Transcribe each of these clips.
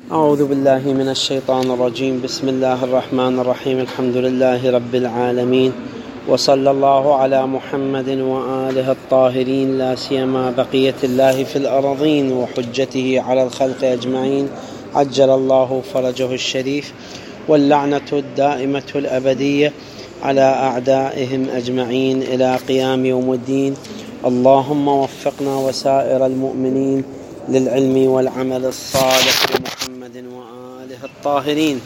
أعوذ بالله من الشيطان الرجيم. بسم الله الرحمن الرحيم. الحمد لله رب العالمين، وصلى الله على محمد وآله الطاهرين، لا سيما بقية الله في الأرضين وحجته على الخلق أجمعين، عجل الله فرجه الشريف، واللعنة الدائمة الأبدية على أعدائهم أجمعين إلى قيام يوم الدين. اللهم وفقنا وسائر المؤمنين للعلم والعمل الصالح بمحمد وآله الطاهرين.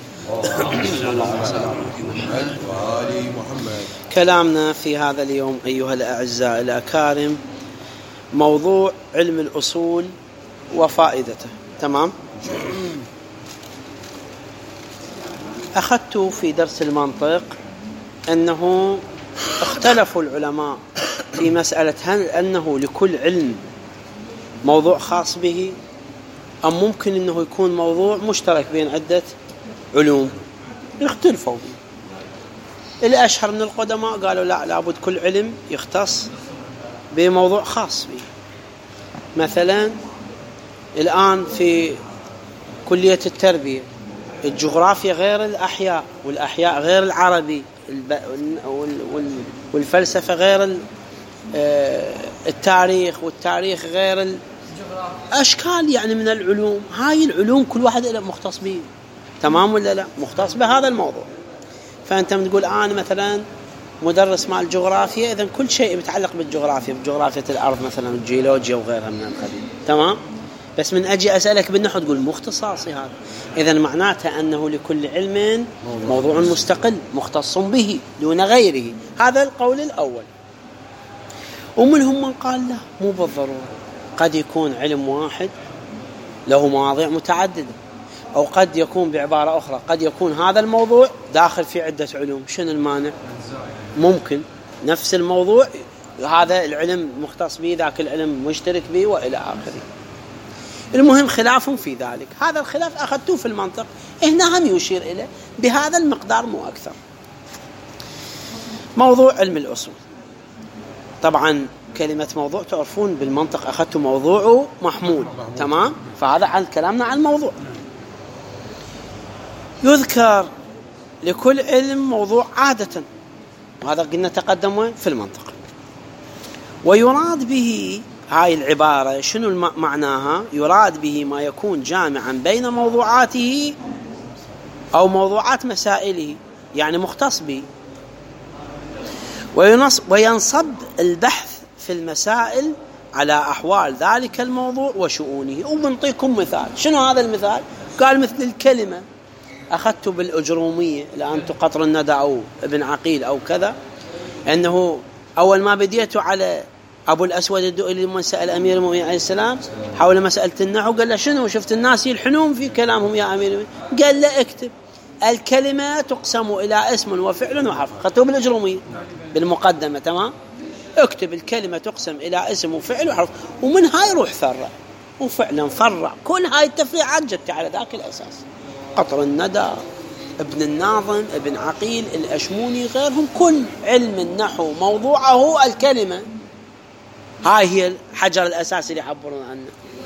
كلامنا في هذا اليوم أيها الأعزاء الأكارم موضوع علم الأصول وفائدته. تمام؟ أخذت في درس المنطق أنه اختلفوا العلماء في مسألة هل أنه لكل علم موضوع خاص به، أم ممكن أنه يكون موضوع مشترك بين عدة علوم. اختلفوا به. الأشهر من القدماء قالوا لا، لابد كل علم يختص بموضوع خاص به. مثلا الآن في كلية التربية الجغرافيا غير الأحياء، والأحياء غير العربي، والفلسفة غير التاريخ، والتاريخ غير أشكال يعني من العلوم. هاي العلوم كل واحد له مختص به. تمام ولا لا؟ مختص بهذا الموضوع. فأنت تقول أنا مثلا مدرس مع الجغرافيا، إذن كل شيء يتعلق بالجغرافيا، بجغرافيا الأرض مثلا، الجيولوجيا وغيرها من القبيل. تمام؟ بس من أجي أسألك بالنحو تقول مختصاصي هذا، إذن معناته أنه لكل علم موضوع مستقل مختص به دون غيره. هذا القول الأول. ومنهم من قال لا، مو بالضرورة، قد يكون علم واحد له مواضيع متعددة، أو قد يكون بعبارة أخرى قد يكون هذا الموضوع داخل في عدة علوم. شنو المانع؟ ممكن نفس الموضوع هذا العلم مختص به، ذاك العلم مشترك به، وإلى آخره. المهم خلاف في ذلك. هذا الخلاف أخذته في المنطق، هنا هم يشير إليه بهذا المقدار مو أكثر. موضوع علم الأصول، طبعا كلمة موضوع تعرفون بالمنطق أخذت موضوع محمول. تمام؟ فهذا عن كلامنا عن الموضوع. يذكر لكل علم موضوع عادة، وهذا قلنا تقدم في المنطق. ويراد به هاي العبارة شنو معناها؟ يراد به ما يكون جامعا بين موضوعاته أو موضوعات مسائله، يعني مختص به، وينصب البحث في المسائل على أحوال ذلك الموضوع وشؤونه. وبنطيكم مثال. شنو هذا المثال؟ قال مثل الكلمة أخذت بالأجرومية الآن قطر الندى أو ابن عقيل أو كذا، أنه أول ما بديته على أبو الأسود الدؤلي لمن سأل أمير المؤمنين عليه السلام حول مسألة النحو، قال له شنو شفت الناس يلحنون في كلامهم يا أمير المؤمنين؟ قال له اكتب الكلمة تقسم إلى اسم وفعل وحرف. أخذته بالأجرومية بالمقدمة. تمام؟ اكتب الكلمة تقسم إلى اسم وفعل وحرف، ومن هاي روح فرع، وفعلا فرع كل هاي التفريعات جت على ذاك الأساس. قطر الندى، ابن الناظم، ابن عقيل، الأشموني، غيرهم، كل علم النحو موضوعه الكلمة. هاي هي الحجر الأساسي اللي يعبرون عنه.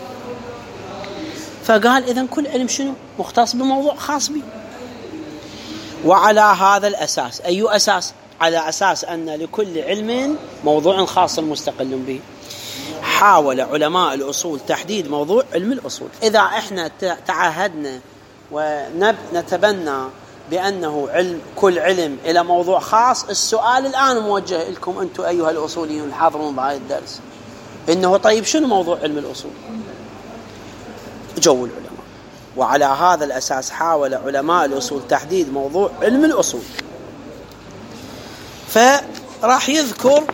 فقال إذن كل علم شنو؟ مختص بموضوع خاص به. وعلى هذا الأساس، أي أساس؟ على أساس أن لكل علم موضوع خاص مستقل به، حاول علماء الأصول تحديد موضوع علم الأصول. إذا إحنا تعهدنا ونتبنى بأنه كل علم إلى موضوع خاص، السؤال الآن موجه لكم أنتم أيها الأصوليون الحاضرون بهذا الدرس، إنه طيب شنو موضوع علم الأصول؟ جو العلماء. وعلى هذا الأساس حاول علماء الأصول تحديد موضوع علم الأصول. فراح يذكر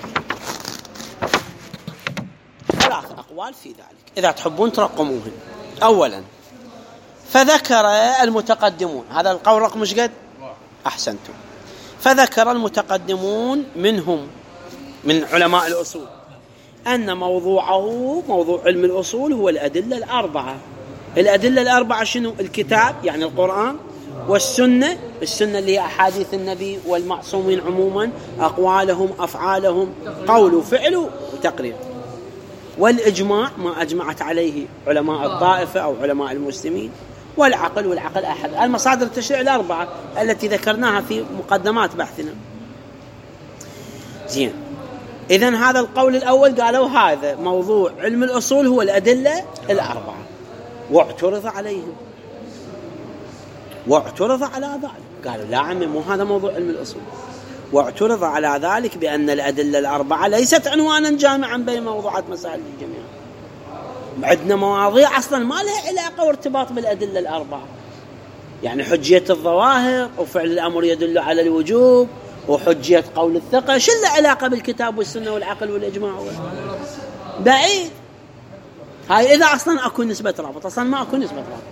3 أقوال في ذلك، إذا تحبون ترقموهن. أولا، فذكر المتقدمون، هذا القول رقم مش قد؟ أحسنتم. فذكر المتقدمون منهم من علماء الأصول أن موضوعه موضوع علم الأصول هو الأدلة الأربعة. الأدلة الأربعة شنو؟ الكتاب يعني القرآن، والسنة، السنة اللي هي أحاديث النبي والمعصومين عموما، أقوالهم، أفعالهم، قول وفعل وتقرير، والإجماع ما أجمعت عليه علماء الطائفة أو علماء المسلمين، والعقل أحد المصادر التشريع الأربعة التي ذكرناها في مقدمات بحثنا. زين، إذن هذا القول الأول قالوا هذا موضوع علم الأصول هو الأدلة الأربعة، واعترض عليهم واعترض على ذلك، قالوا لا عمي مو هذا موضوع علم الأصول، واعترض على ذلك بأن الأدلة الأربعة ليست عنوانا جامعا بين موضوعات مسائل الجميع. عندنا مواضيع أصلا ما لها علاقة وارتباط بالأدلة الأربعة، يعني حجية الظواهر وفعل الأمر يدل على الوجوب وحجية قول الثقة، شو له علاقة بالكتاب والسنة والعقل والإجماع؟ بعيد. هاي إذا أصلا أكون نسبة رابط، أصلا ما أكون نسبة رابط.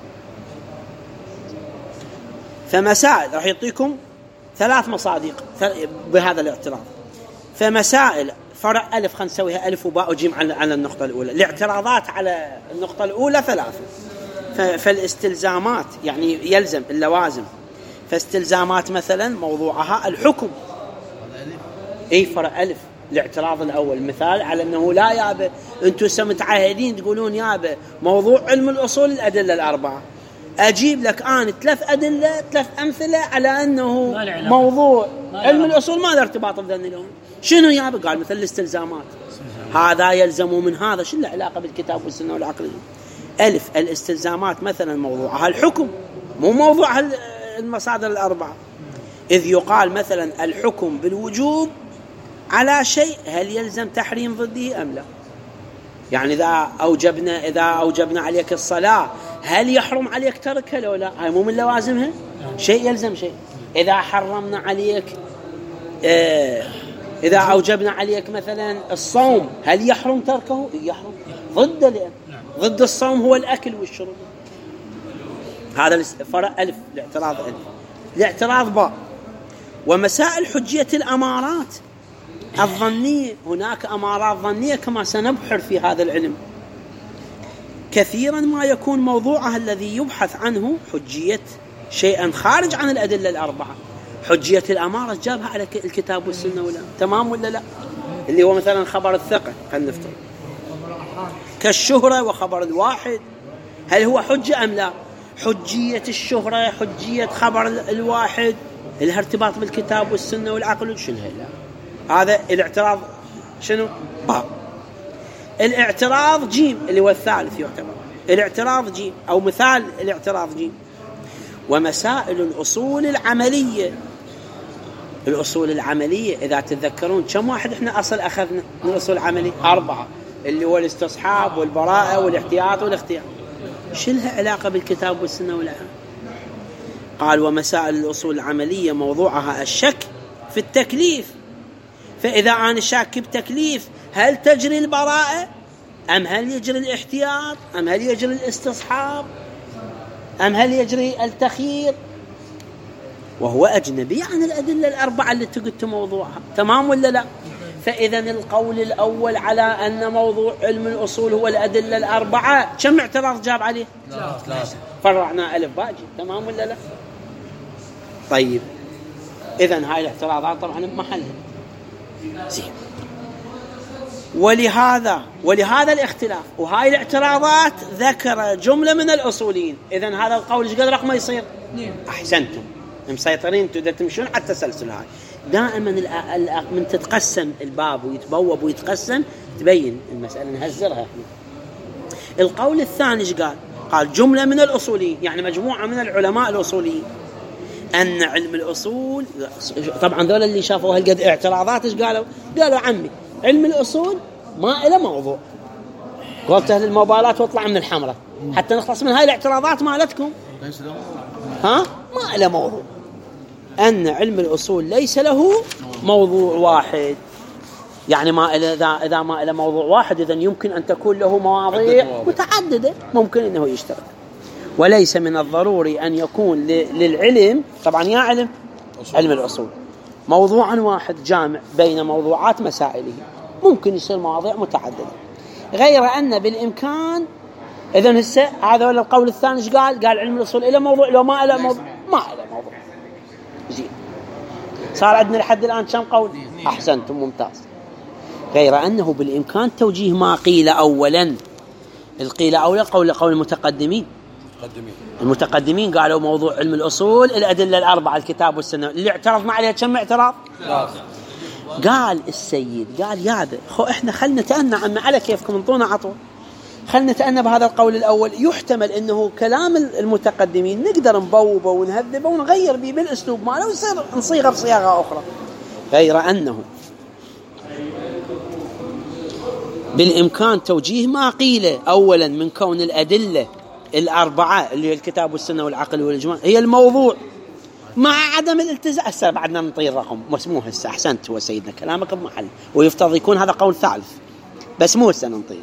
فمسائل راح يعطيكم 3 مصادق بهذا الاعتراض. فمسائل فرع ألف، خلينا نسويها ألف وباء وجيم على النقطة الأولى. الاعتراضات على النقطة الأولى 3. فالاستلزامات يعني يلزم اللوازم، فاستلزامات مثلا موضوعها الحكم، أي فرع ألف الاعتراض الأول مثال على أنه لا يابا أنتم متعهدين تقولون يابا موضوع علم الأصول الأدلة الأربعة، أجيب لك أنا 3 أدلة 3 أمثلة على أنه موضوع علم الأصول ما له ارتباط بذن اليوم. شنو يابا؟ قال مثل الاستلزامات، هذا يلزم من هذا، شو له علاقة بالكتاب والسنة والعقل؟ ألف الاستلزامات مثلا موضوعها الحكم، مو موضوع المصادر الأربعة. إذ يقال مثلا الحكم بالوجوب على شيء هل يلزم تحريم ضده أم لا؟ يعني إذا أوجبنا عليك الصلاة هل يحرم عليك تركها لو لا؟ هاي مو من لوازمها، شيء يلزم شيء. إذا حرمنا عليك إذا أوجبنا عليك مثلا الصوم هل يحرم تركه؟ يحرم لأن ضد الصوم هو الأكل والشرب. هذا الفرع ألف الاعتراض ألف. الاعتراض باء ومسائل حجية الأمارات الظنية، هناك أمارات ظنية كما سنبحر في هذا العلم كثيرا ما يكون موضوعها الذي يبحث عنه حجية شيئا خارج عن الأدلة الأربعة. حجية الأمارة جابها على الكتاب والسنة ولا تمام ولا لا؟ اللي هو مثلا خبر الثقة خلينا نفترض كالشهرة وخبر الواحد، هل هو حجة أم لا؟ حجية الشهرة حجية خبر الواحد لها ارتباط بالكتاب والسنة والعقل شنو لا؟ هذا الاعتراض شنو؟ الاعتراض جيم اللي هو الثالث يعتبر الاعتراض جيم أو مثال الاعتراض جيم. ومسائل الأصول العملية، الأصول العملية إذا تتذكرون كم واحد إحنا أصل أخذنا من الأصول العملية؟ 4 اللي هو الاستصحاب والبراءة والاحتياط والاختيار. شو لها علاقة بالكتاب والسنة والعقل؟ قال ومسائل الأصول العملية موضوعها الشك في التكليف، فإذا أنا شاك بتكليف هل تجري البراءة أم هل يجري الاحتياط أم هل يجري الاستصحاب أم هل يجري التخيير، وهو أجنبي عن الأدلة الأربعة التي قلت موضوعها. تمام ولا لا؟ فإذا القول الأول على أن موضوع علم الأصول هو الأدلة الأربعة كم اعتراض جاب عليه؟ 3. فرعنا ألف باجي. تمام ولا لا؟ طيب إذن هاي الاعتراضات طبعا بمحلها زين. ولهذا الاختلاف وهاي الاعتراضات ذكر جملة من الأصوليين. إذن هذا القول ايش قد رقم يصير؟ أحسنتم، مسيطرين تقدر تمشون على التسلسل. هاي دائما من تتقسم الباب ويتبوب ويتقسم تبين المسألة نهزرها احنا. القول الثاني ايش قال جملة من الأصوليين، يعني مجموعة من العلماء الأصوليين، أن علم الأصول طبعا ذول اللي شافوا هالقد اعتراضات ايش قالوا عمي علم الأصول ما إله موضوع، قلت أهل الموبايلات واطلع من الحمرة حتى نخلص من هاي الاعتراضات مالتكم. ما إله موضوع، أن علم الأصول ليس له موضوع واحد، يعني ما إذا ما إله موضوع واحد إذن يمكن أن تكون له مواضيع متعددة ممكن أنه يشترك. وليس من الضروري أن يكون للعلم طبعا يا علم الأصول موضوعا واحد جامع بين موضوعات مسائله، ممكن يصير مواضيع متعددة، غير أن بالإمكان. إذن هسه هذا القول الثاني إيش قال علم الأصول إلى موضوع لو ما إلى موضوع ما إلى موضوع. زين صار عندنا لحد الآن كم قول؟ أحسنتم ممتاز. غير أنه بالإمكان توجيه ما قيل أولا. القيل أولا قول المتقدمين المتقدمين قالوا موضوع علم الأصول الأدلة الأربعة الكتاب والسنة. اللي اعترض ما عليه كم اعتراض؟ قال السيد قال يابا خو احنا خلنا نتأنى عما على كيفكم انطونا عطوة، خلنا نتأنى بهذا القول الأول. يحتمل أنه كلام المتقدمين نقدر نبوبه ونهذبه ونغير به بالأسلوب ماله ويصير نصيغه بصياغة أخرى، غير أنه بالإمكان توجيه ما قيل أولا من كون الأدلة الأربعة اللي هي الكتاب والسنة والعقل والإجماع هي الموضوع مع عدم الالتزام. هسه بعدنا نطير رقم مسموه هسه. أحسنت وسيدنا كلامك بمحل، ويفترض يكون هذا قول ثالث بس مو هسه نطير.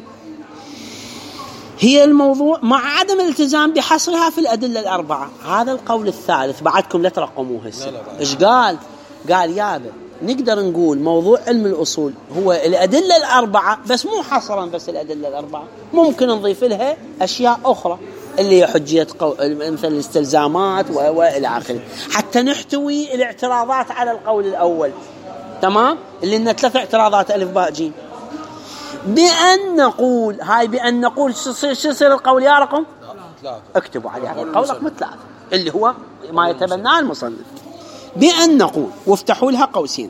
هي الموضوع مع عدم الالتزام بحصرها في الأدلة الأربعة. هذا القول الثالث بعدكم لا ترقموه هسه. إيش قال؟ قال يابا نقدر نقول موضوع علم الأصول هو الأدلة الأربعة بس مو حصرا بس الأدلة الأربعة، ممكن نضيف لها أشياء أخرى اللي هي حجية مثل الاستلزامات وإلى آخره حتى نحتوي الاعتراضات على القول الأول. تمام؟ اللي لنا 3 اعتراضات ألف باء جيم. بأن نقول هاي بأن نقول شو يصير القول يا رقم 3 اكتبوا عليها القول رقم 3 اللي هو ما يتبناه المصنف. بأن نقول وافتحوا لها قوسين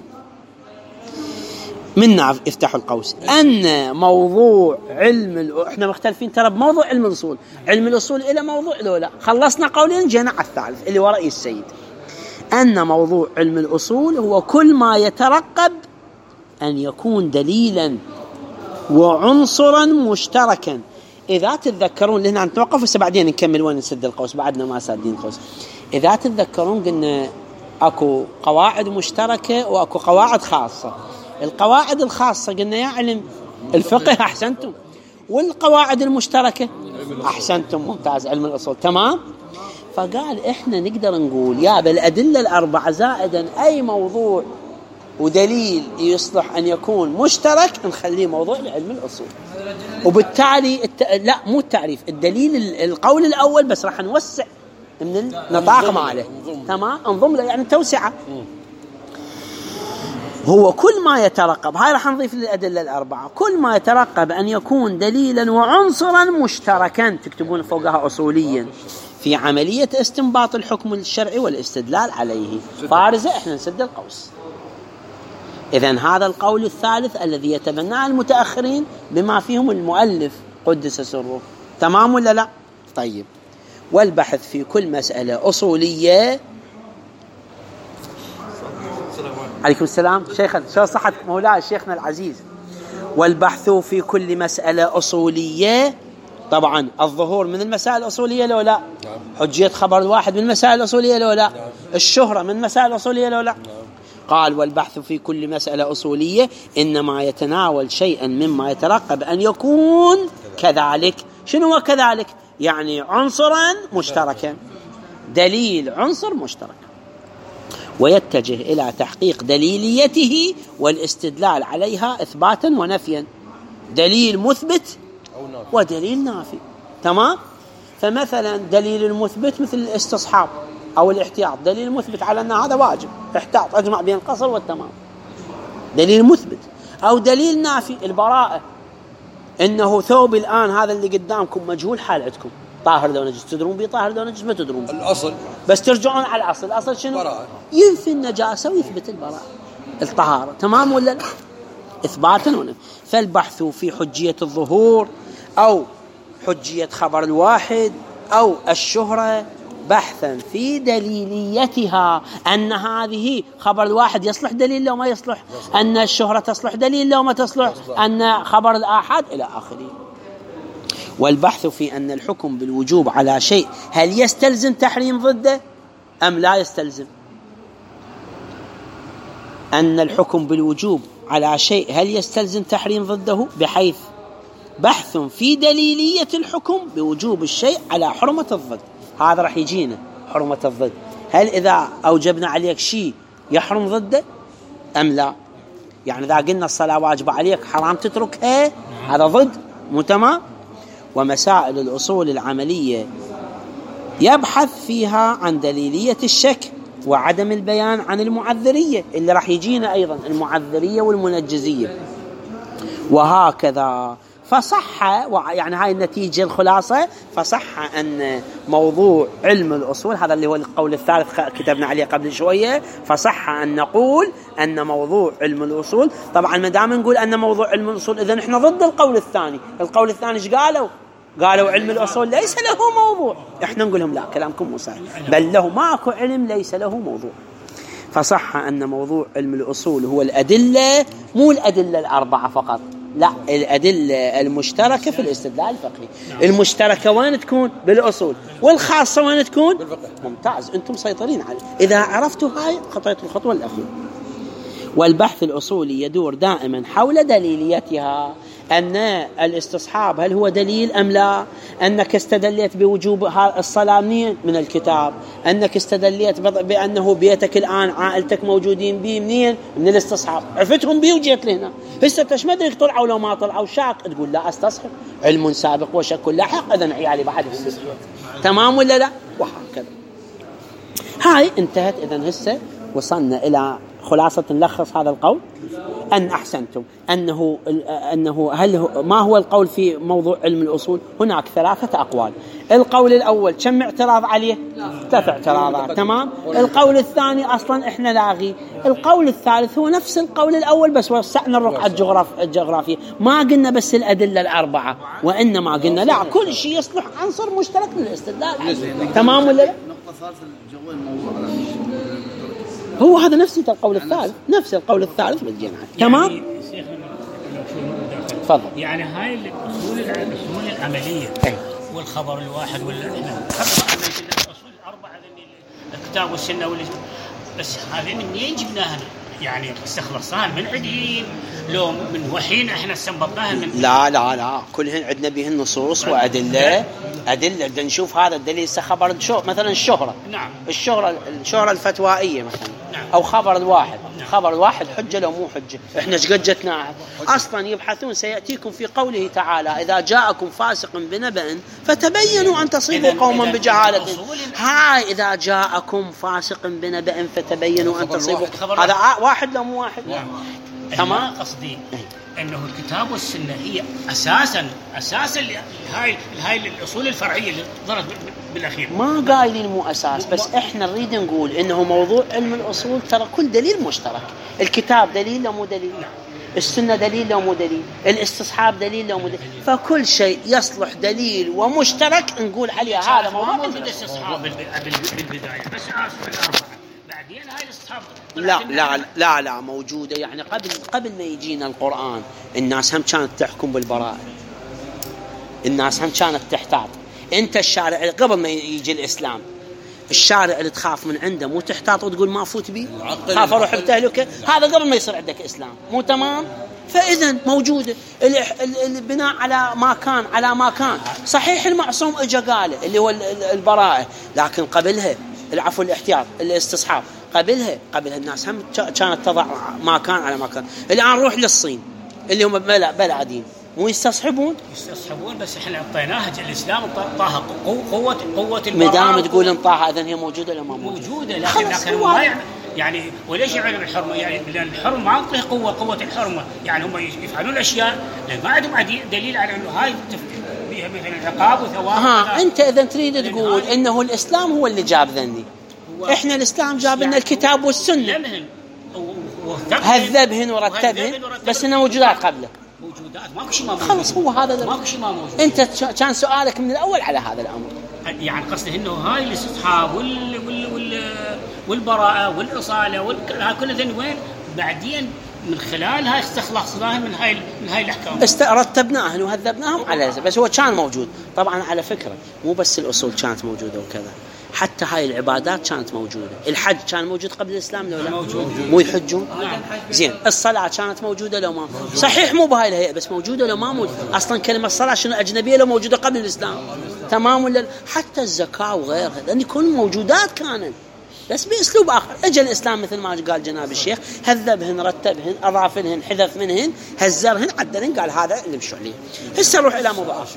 منا افتحوا القوس أن موضوع علم احنا مختلفين ترى بموضوع علم الأصول. علم الأصول إلى موضوع لا خلصنا قولين جينا على الثالث اللي هو رأي السيد. أن موضوع علم الأصول هو كل ما يترقب أن يكون دليلا وعنصرا مشتركا. إذا تتذكرون لهنا نتوقف بس بعدين نكمل وين نسد القوس بعدنا ما سادين القوس. إذا تتذكرون قلنا أكو قواعد مشتركة وأكو قواعد خاصة. القواعد الخاصة قلنا يا علم الفقه أحسنتم، والقواعد المشتركة أحسنتم ممتاز علم الأصول. تمام؟ فقال إحنا نقدر نقول يا بالأدلة الأربعة زائدا أي موضوع ودليل يصلح أن يكون مشترك نخليه موضوع لعلم الأصول. وبالتالي لا مو التعريف الدليل القول الأول بس راح نوسع من النطاق ماله. تمام؟ انضم له يعني توسعة. هو كل ما يترقب هاي راح نضيف للأدلة الأربعة كل ما يترقب أن يكون دليلا وعنصرا مشتركا تكتبون فوقها أصوليا في عملية استنباط الحكم الشرعي والاستدلال عليه. فارزة احنا نسد القوس. إذن هذا القول الثالث الذي يتبناه المتأخرين بما فيهم المؤلف قدس سره. تمام ولا لا؟ طيب. والبحث في كل مسألة أصولية. عليكم السلام شيخنا شو صحة مولاي شيخنا العزيز. والبحث في كل مسألة أصولية طبعا الظهور من المسائل الأصولية لو لا، حجية خبر الواحد من المسائل الأصولية لو لا، الشهرة من المسائل الأصولية لو لا. قال والبحث في كل مسألة أصولية إنما يتناول شيئا مما يترقب أن يكون كذلك. شنو هو كذلك؟ يعني عنصرا مشتركا، دليل عنصر مشترك، ويتجه إلى تحقيق دليليته والاستدلال عليها إثباتا ونفيا. دليل مثبت ودليل نافي. تمام؟ فمثلا دليل المثبت مثل الاستصحاب أو الاحتياط، دليل مثبت على أن هذا واجب احتاط أجمع بين القصر والتمام، دليل مثبت. أو دليل نافي البراءة، إنه ثوب الآن هذا اللي قدامكم مجهول حال عندكم طاهر لو نجس، تدرون بيه طاهر لو نجس ما تدرون بيه. الأصل بس ترجعون على الأصل. الأصل شنو؟ براءة. ينفي النجاسة ويثبت البراءة الطهارة. تمام ولا لا؟ إثباتا ونفي. فالبحث في حجية الظهور أو حجية خبر الواحد أو الشهرة بحثا في دليليتها، أن هذه خبر الواحد يصلح دليل لو ما يصلح، أن الشهرة تصلح دليل لو ما تصلح، أن خبر الآحاد إلى آخره. والبحث في أن الحكم بالوجوب على شيء هل يستلزم تحريم ضده أم لا يستلزم. أن الحكم بالوجوب على شيء هل يستلزم تحريم ضده، بحيث بحث في دليلية الحكم بوجوب الشيء على حرمة الضد. هذا راح يجينا حرمة الضد، هل إذا أوجبنا عليك شيء يحرم ضده أم لا؟ يعني إذا قلنا الصلاة واجبة عليك حرام تتركها، هذا ضد مو تمام. ومسائل الأصول العملية يبحث فيها عن دليلية الشك وعدم البيان عن المعذرية اللي راح يجينا أيضا المعذرية والمنجزية. وهكذا فصح، يعني هاي النتيجة الخلاصة، فصح أن موضوع علم الأصول، هذا اللي هو القول الثالث كتبنا عليه قبل شوية، فصح أن نقول أن موضوع علم الأصول، طبعا ما دام نقول أن موضوع علم الأصول إذن إحنا ضد القول الثاني. القول الثاني إيش قالوا؟ قالوا علم الأصول ليس له موضوع. إحنا نقول لهم لا، كلامكم مو صحيح، بل له ماكو علم ليس له موضوع. فصح أن موضوع علم الأصول هو الأدلة، مو الأدلة الأربعة فقط، لا، الأدلة المشتركة في الاستدلال الفقهي. المشتركة وين تكون؟ بالأصول، والخاصة وين تكون؟ بالفقه. ممتاز، أنتم مسيطرين عليه. إذا عرفتوا هاي خطيتوا الخطوة الأخيرة. والبحث الأصولي يدور دائما حول دليليتها، أن الاستصحاب هل هو دليل أم لا، أنك استدليت بوجوب الصلاة منين؟ من الكتاب، أنك استدليت بأنه بيتك الآن عائلتك موجودين بيه منين؟ من الاستصحاب، عفتهم بيه وجيت لهنا. هسه تشمدرك طلعوا لو ما طلعوا شاك، تقول لا استصحب، علم سابق وشك لاحق، إذن عيالي بعدهم تمام ولا لا؟ وهكذا. هاي انتهت. إذن هسه وصلنا إلى خلاصة نلخص هذا القول، أن أحسنتم أنه ما هو القول في موضوع علم الأصول؟ هناك 3 أقوال. القول الأول كم اعتراض عليه؟ 3 اعتراضات، تمام. القول الثاني أصلا إحنا لاغي. القول الثالث هو نفس القول الأول بس وسعنا الرقعة الجغرافية، ما قلنا بس الأدلة الأربعة، وإنما قلنا لا، كل شيء يصلح عنصر مشترك للاستدلال. تمام ولا لا؟ هو هذا نفس القول الثالث، نفس القول الثالث بالجماعة. تمام. تفضل. يعني هاي الأصول العملية والخبر الواحد الأصول الأربعة، الكتاب والسنة بس هذه منين جبناها؟ يعني استخلصناها من عدين لو من وحين احنا استنبطناها من لا كلهن عندنا بهن نصوص وأدلة. بدنا نشوف هذا الدليل. خبر مثلا الشهرة، نعم، الشهرة الفتوائية مثلا، نعم، أو خبر الواحد، نعم. خبر الواحد حجة لو مو حجة، احنا شقد جتنا أصلا يبحثون. سيأتيكم في قوله تعالى إذا جاءكم فاسق بنبأ فتبينوا أن تصيبوا قوما بجهالة. هاي إذا جاءكم فاسق بنبأ فتبينوا أن تصيبوا، هذا واحد لو مو واحد. نعم. تمام. قصدي انه الكتاب والسنه هي اساسا هاي الاصول الفرعيه اللي ظهرت بالاخير. ما قايلين مو اساس، بس احنا نريد نقول انه موضوع علم الاصول ترى كل دليل مشترك. الكتاب دليل لو مو دليل، السنه دليل لو مو دليل، الاستصحاب دليل لو مو دليل، فكل شيء يصلح دليل ومشترك نقول عليه هذا موضوع الاستصحاب بالبدايه، بس اسف الاربعه بعدين هاي الاستصحاب لا موجودة. يعني قبل ما يجينا القرآن الناس هم كانت تحكم بالبراءة، الناس هم كانت تحتاط. انت الشارع قبل ما يجي الإسلام، الشارع اللي تخاف من عنده مو تحتاط وتقول ما فوت بي، خاف اروح بتهلكه، هذا قبل ما يصير عندك إسلام، مو تمام؟ فإذن موجودة البناء على ما كان صحيح. المعصوم اجا قاله اللي هو البراءة، لكن قبلها العفو الاحتياط الاستصحاب، قبلها الناس هم كانت تضع ما كان على ما كان. الآن نروح للصين اللي هم بلعدين، مو يستصحبون، بس احنا اعطيناها الاسلام طاها قوه مدام تقول انطاها، اذن هي موجوده ولا ما موجوده؟ لكن ما يعني وليش يعلم الحرمه؟ يعني لان الحرمه ما عطيه قوه الحرمه، يعني هم يفعلون الاشياء لان ما عندهم دليل على انه هاي فيها مثلا عقاب وثواب. انت اذا تريد تقول انه الاسلام هو اللي جاب ذني، احنا الاسلام جاب لنا الكتاب والسنه، هذبهن ورتبهن، بس انه موجودات قبله، موجودات ماكو شيء ما موجود. خلص هو هذا ماكو شيء ما موجود. انت كان سؤالك من الاول على هذا الامر، يعني قصده انه هاي الاستصحاب والبراءه والاصاله كل ذن وين بعدين من خلالها استخلصناها من هاي الاحكام، رتبناهن وهذبناهم على بس هو كان موجود. طبعا على فكره مو بس الاصول كانت موجوده وكذا، حتى هاي العبادات كانت موجودة. الحج كان موجود قبل الإسلام لو لا؟ مو يحجون؟ زين. الصلاة كانت موجودة لو ما؟ صحيح مو بهاي الهيئة بس موجودة لو ما موجودة. أصلا كلمة الصلاة شنو أجنبية لو موجودة قبل الإسلام، تمام ولا؟ حتى الزكاة وغيرها لأن يكون موجودات كانت بس بأسلوب آخر. أجل الإسلام مثل ما قال جناب الشيخ، هذبهن رتبهن أضاف لهن حذف منهن هزرهن عدلهن، قال هذا اللي مشوا عليه. هسه نروح إلى موضوع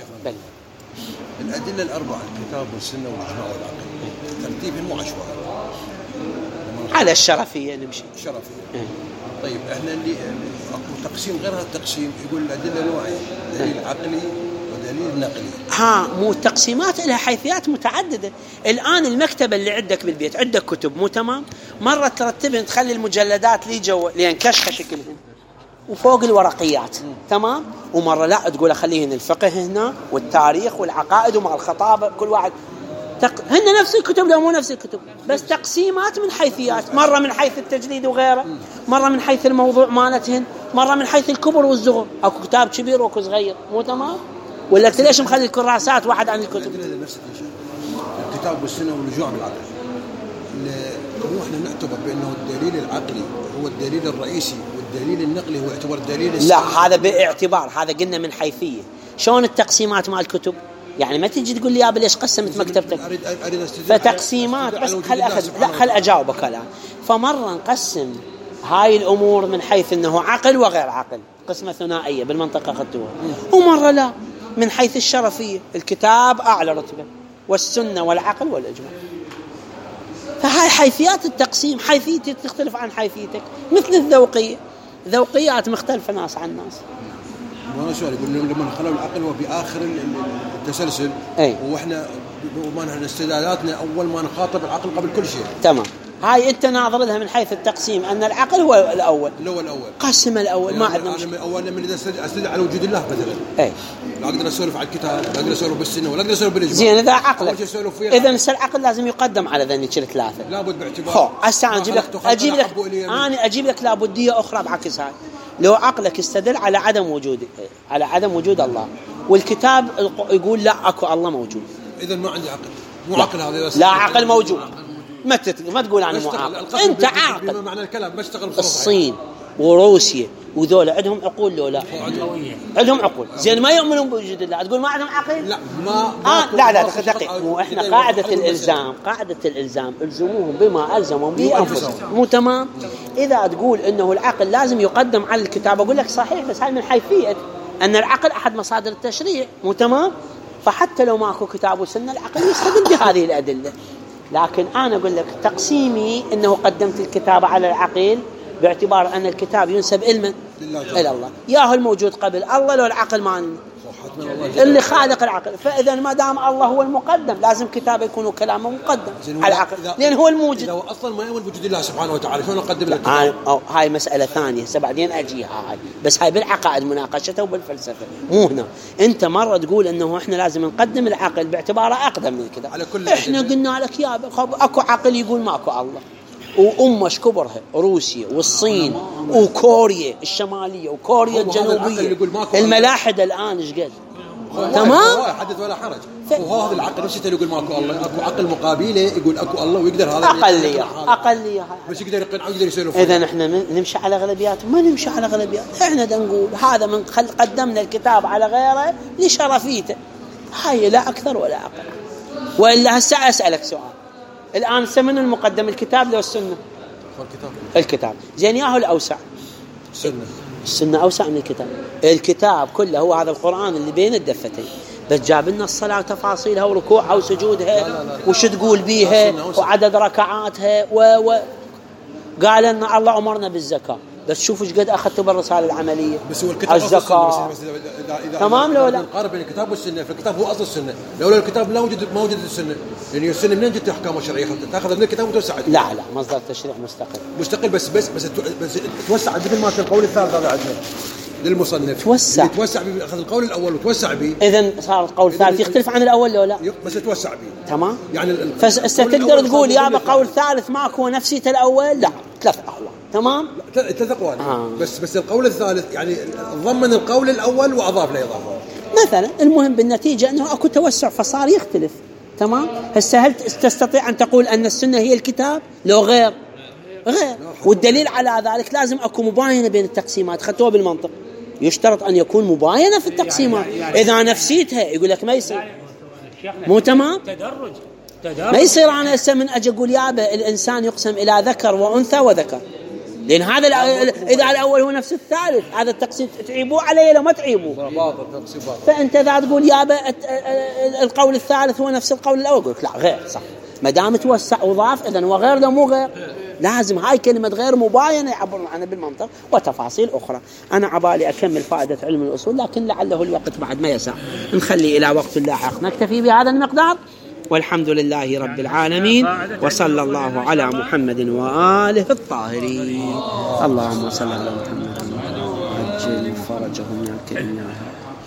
الأدلة الأربعة الكتاب والسنة والإجماع والعقل ترتيب مو عشوائي، على الشرفية نمشي. شرفية. طيب احنا اللي اكو تقسيم غير هذا التقسيم، يقول الأدلة نوعين، دليل عقلي ودليل نقلي. مو التقسيمات لها حيثيات متعددة. الآن المكتبة اللي عندك بالبيت عندك كتب مو تمام، مرة ترتبهم تخلي المجلدات لي جوا لين كشخة شكلهم وفوق الورقيات تمام، ومرة لا تقول أخليهن الفقه هنا والتاريخ والعقائد ومع الخطابة كل واحد هن نفس الكتب لا مو نفس الكتب، بس تقسيمات من حيثيات، مرة من حيث التجليد وغيره، مرة من حيث الموضوع مالتهن، مرة من حيث الكبر والصغر، اكو كتاب كبير واكو صغير مو تمام، ولا ليش مخلي الكراسات واحد عن الكتب؟ الكتاب والسنة والرجوع بالعقل. احنا نعتبر بانه الدليل العقلي هو الدليل الرئيسي والدليل النقلي هو يعتبر دليل لا هذا باعتبار، هذا قلنا من حيثية. شلون التقسيمات مال الكتب؟ يعني ما تجي تقول لي يا ليش قسمت مكتبتك؟ فتقسيمات بس خل أجاوبك الآن. فمرة نقسم هاي الأمور من حيث أنه عقل وغير عقل، قسمة ثنائية بالمنطقة خدتوها، ومرة لا من حيث الشرفية، الكتاب أعلى رتبة والسنة والعقل والإجماع. فهاي حيثيات التقسيم، حيثيتي تختلف عن حيثيتك، مثل الذوقية، ذوقيات مختلفة ناس عن ناس. وانا سؤال يقول لما خلوا العقل هو باخر التسلسل، واحنا وما استدلالاتنا اول ما نخاطب العقل قبل كل شيء. تمام. هاي انت ناظر لها من حيث التقسيم ان العقل هو الاول. قسم الاول يعني ما عندنا مشكله. انا اولا من اذا استدل على وجود الله مثلا لا اقدر اسولف على الكتاب، لا اقدر اسولف بالسنه، ولا اقدر اسولف بالاجماع. زين اذا عقلك اذا العقل لازم يقدم على ذني ثلاثه لابد باعتبار. اجيب لك لابديه اخرى بعكس هاي. لو عقلك استدل على عدم وجود الله، والكتاب يقول لا اكو الله موجود، اذا ما عندي عقل. مو عقل هذا. لا عقل موجود. ما تقول عني مو عاقل. انت عاقل. بما معنى الكلام بشتغل. الصين وروسيا وذول عندهم عقول لو لا؟ عندهم عقول. زين ما يؤمنون بوجود الله، تقول ما عندهم عقل؟ لا ما لا دقيق. مو احنا قاعدة الالزام الزموهم بما الزموا به انفسهم مو تمام. اذا تقول انه العقل لازم يقدم على الكتاب اقول لك صحيح، بس هاي من حيثية ان العقل احد مصادر التشريع مو تمام. فحتى لو ماكو كتاب وسنة العقل يستدل بهذه الادله. لكن أنا أقول لك تقسيمي أنه قدمت الكتاب على العقل باعتبار أن الكتاب ينسب إلى الله، ياهو الموجود قبل الله لو العقل ما اللي خالق العقل. فإذا ما دام الله هو المقدم لازم كتابه يكون كلامه مقدم على العقل، لأن هو الموجود. لو أصلا ما يؤمن بوجود الله سبحانه وتعالى شلون نقدم لك؟ هاي مسألة ثانية بعدين أجيها هاي، بس هاي بالعقائد مناقشته وبالفلسفة مو هنا. أنت مرة تقول أنه إحنا لازم نقدم العقل باعتباره أقدم من كذا. إحنا قلنا لك يا أكو عقل يقول ماكو الله، وأمش كبرها روسيا والصين وكوريا الشمالية وكوريا الجنوبية، الملاحدة الآن إيش قال؟ تمام. حدث ولا حرج. وهذا العقل نفسه اللي يقول ماكو الله، اكو عقل مقابله يقول اكو الله ويقدر هذا اقليه بس يقدر يقنع ويقدر يسولف. اذا احنا نمشي على غلبيات؟ ما نمشي على غلبيات. احنا نقول هذا من قدمنا الكتاب على غيره لشرفيته، هاي لا اكثر ولا اقل. والا هسه اسالك سؤال، الان من المقدم الكتاب لو السنه؟ الكتاب. زين ياهو الاوسع السنة أوسع من الكتاب كله هو هذا القرآن اللي بين الدفتين، بس جاب لنا الصلاة وتفاصيلها وركوعها وسجودها وش تقول بيها وعدد ركعاتها قال لنا الله أمرنا بالزكاة، بس شوفوا ايش قد أخذتوا بالرسالة العملية. بس هو الكتاب الزكاة تمام لو لا نقارب بين الكتاب والسنة، فالكتاب هو أصل السنة. لو الكتاب لا وجد السنة، لأن السنة منين جت أحكامها الشرعية؟ تأخذ من الكتاب وتوسع. لا مصدر تشريع مستقل بس توسع مثل ما كان القول الثالث هذا عندنا للمصنف توسع أخذ القول الأول وتوسع به. إذن صار القول الثالث يختلف عن الأول لو لا؟ بس توسع به. تمام. يعني فستقدر تقول يا قول ثالث ماكو نفسيته الأول؟ لا 3 أقوال. تمام. 3 أقوال. بس القول الثالث يعني ضمن القول الأول وأضاف له إضافة. مثلا المهم بالنتيجة أنه أكو توسع فصار يختلف. تمام. هسه هل تستطيع أن تقول أن السنة هي الكتاب؟ لو غير. والدليل على ذلك لازم أكو مباينة بين التقسيمات. خدوها بالمنطق، يشترط أن يكون مباينة في التقسيمات. إذا نفسيتها يقول لك ما يصير، مو تمام. ما يصير أنا هسه من أجي أقول يابا الإنسان يقسم إلى ذكر وأنثى وذكر، لأن هذا إذا الأول هو نفس الثالث، هذا التقسيم تعيبوه عليه لو ما تعيبوه. فأنت إذا تقول يابا القول الثالث هو نفس القول الأول، أقول لك لا غير صح، ما دام توسع وضاف إذن هو غير لو مو غير. لازم هاي كلمة غير مباينة يعبرون عنها بالمنطق وتفاصيل أخرى. أنا عبالي أكمل فائدة علم الأصول، لكن لعله الوقت بعد ما يسع، نخلي إلى وقت لاحق. نكتفي بهذا المقدار، والحمد لله رب العالمين، وصلى الله على محمد وآله الطاهرين. اللهم صل على محمد وعجل فرجهم يا كريم.